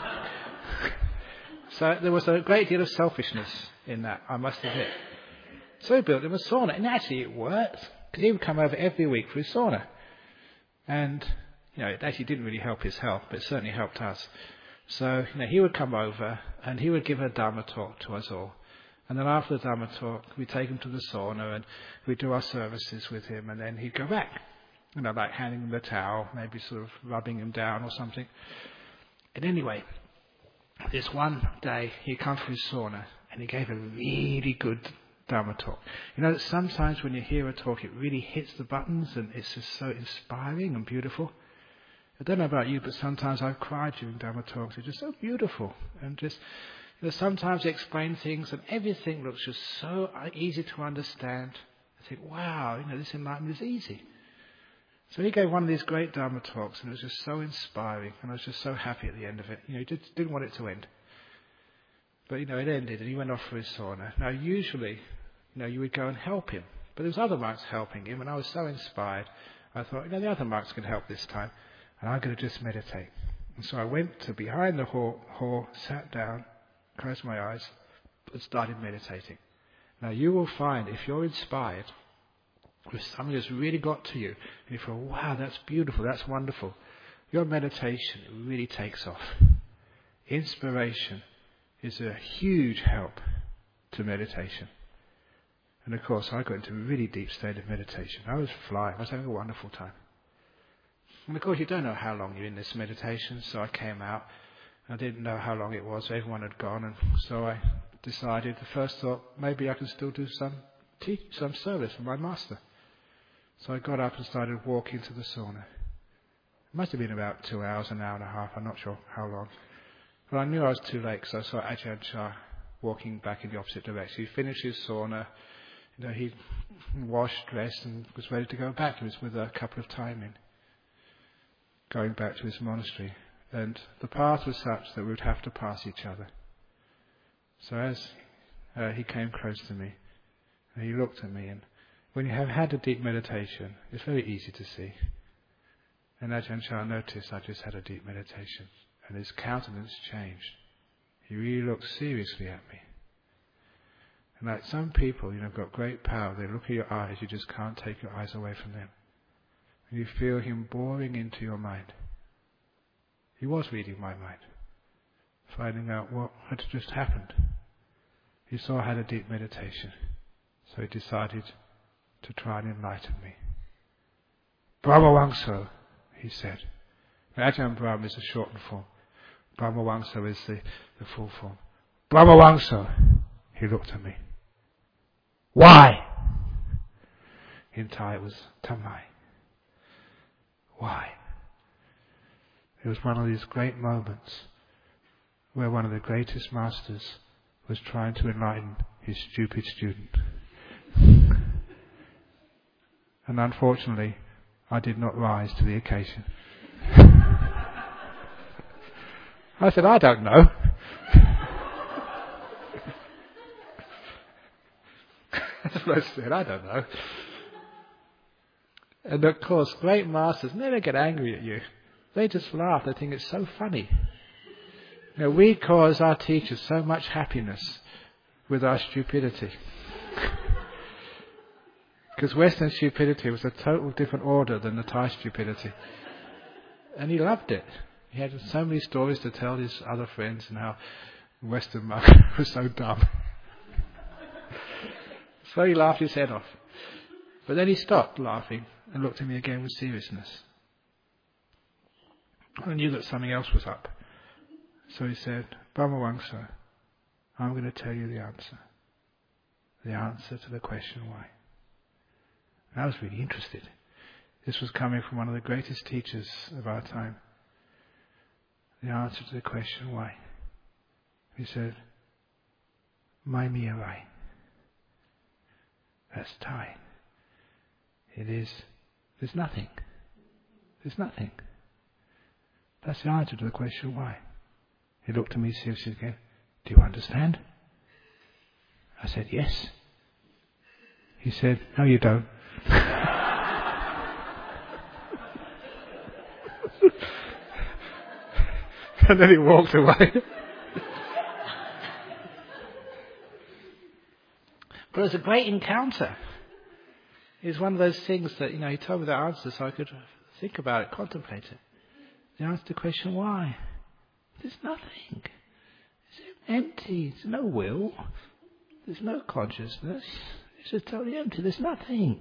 So there was a great deal of selfishness in that, I must admit. So we built him a sauna, and actually it worked, because he would come over every week for his sauna. And, you know, it actually didn't really help his health, but it certainly helped us. So, you know, he would come over, and he would give a Dhamma talk to us all. And then after the Dhamma talk, we'd take him to the sauna, and we'd do our services with him, and then he'd go back. You know, like handing him the towel, maybe sort of rubbing him down or something. And anyway, this one day he came for his sauna and he gave a really good Dhamma talk. You know that sometimes when you hear a talk, it really hits the buttons and it's just so inspiring and beautiful. I don't know about you, but sometimes I've cried during Dhamma talks. They're just so beautiful. And just, you know, sometimes they explain things and everything looks just so easy to understand. I think, wow, you know, this enlightenment is easy. So he gave one of these great Dhamma talks, and it was just so inspiring, and I was just so happy at the end of it. You know, he just didn't want it to end. But, you know, it ended, and he went off for his sauna. Now, usually, you know, you would go and help him. But there was other monks helping him, and I was so inspired. I thought, you know, the other monks can help this time, and I'm going to just meditate. And so I went to behind the hall, hall, sat down, closed my eyes, and started meditating. Now, you will find, if you're inspired, if something has really got to you, and you feel, wow, that's beautiful, that's wonderful, your meditation really takes off. Inspiration is a huge help to meditation. And of course, I got into a really deep state of meditation. I was flying, I was having a wonderful time. And of course, you don't know how long you're in this meditation, so I came out, I didn't know how long it was. Everyone had gone, and so I decided. The first thought, maybe I can still do some teach, some service for my master. So I got up and started walking to the sauna. It must have been about two hours, an hour and a half. I'm not sure how long. But I knew I was too late, so I saw Ajahn Chah walking back in the opposite direction. He finished his sauna. You know, he washed, dressed, and was ready to go back. He was with a couple of Thai men, going back to his monastery. And the path was such that we would have to pass each other. So as uh, he came close to me, and he looked at me, and when you have had a deep meditation, it's very easy to see. And Ajahn Chah noticed I just had a deep meditation, and his countenance changed. He really looked seriously at me. And like some people, you know, have got great power. They look at your eyes, you just can't take your eyes away from them. And you feel him boring into your mind. He was reading my mind, finding out what had just happened. He saw I had a deep meditation, so he decided to try and enlighten me. Brahmavamsa, he said. Ajahn Brahm is the shortened form. Brahmavamsa is the, the full form. Brahmavamsa, he looked at me. Why? In Thai it was Tamai. Why? It was one of these great moments where one of the greatest masters was trying to enlighten his stupid student. And unfortunately, I did not rise to the occasion. I said, I don't know. That's what I said, I don't know. And of course, great masters never get angry at you. They just laugh. They think it's so funny. You know, we cause our teachers so much happiness with our stupidity. Because Western stupidity was a total different order than the Thai stupidity. And he loved it. He had so many stories to tell his other friends and how Western monk was so dumb. So he laughed his head off. But then he stopped laughing and looked at me again with seriousness. I knew that something else was up. So he said, Brahmavamsa, I'm going to tell you the answer. The answer to the question why. And I was really interested. This was coming from one of the greatest teachers of our time. The answer to the question why. He said, Mai mi arai. That's Thai. It is, there's nothing. There's nothing. That's the answer to the question why. He looked at me seriously again. Do you understand? I said, yes. He said, no you don't. And then he walked away. But it was a great encounter. It was one of those things that, you know, he told me the answer so I could think about it, contemplate it. The answer to the question why. There's nothing. It's empty. There's no will. There's no consciousness. It's just totally empty. There's nothing.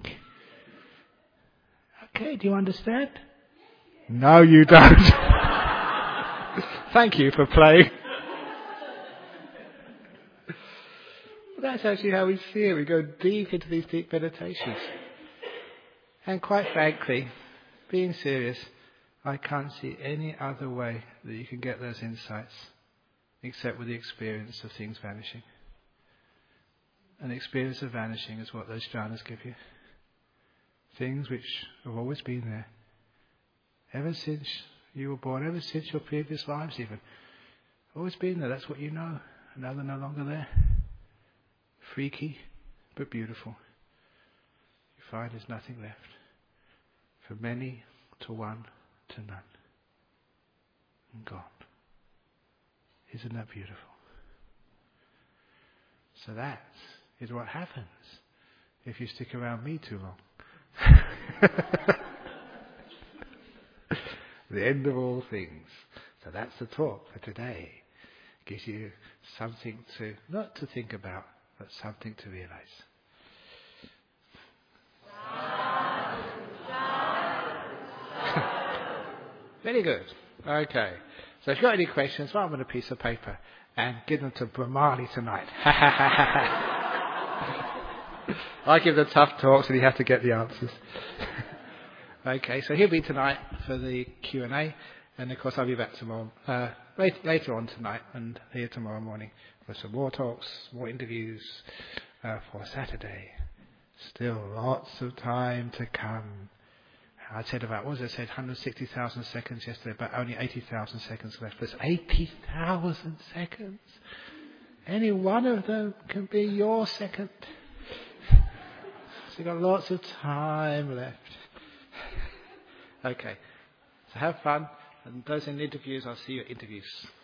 Okay, do you understand? No, you don't. Thank you for playing. But that's actually how we see it. We go deep into these deep meditations. And quite frankly, being serious, I can't see any other way that you can get those insights except with the experience of things vanishing. And the experience of vanishing is what those jhanas give you. Things which have always been there. Ever since you were born, ever since your previous lives even. Always been there, that's what you know. And now they're no longer there. Freaky, but beautiful. You find there's nothing left. From many to one to none. And gone. Isn't that beautiful? So that is what happens if you stick around me too long. The end of all things. So that's the talk for today. Gives you something to, not to think about, but something to realize. Very good. Okay. So if you've got any questions, write them on a piece of paper and give them to Brahmali tonight. I give the tough talks and you have to get the answers. Okay, so he'll be tonight for the Q and A, and of course I'll be back tomorrow, uh, later, later on tonight and here tomorrow morning for some more talks, more interviews uh, for Saturday. Still lots of time to come. I said about, what was it, I said one hundred sixty thousand seconds yesterday, but only eighty thousand seconds left. There's eighty thousand seconds. Any one of them can be your second. So you've got lots of time left. Okay, so have fun. And those in interviews, I'll see you at interviews.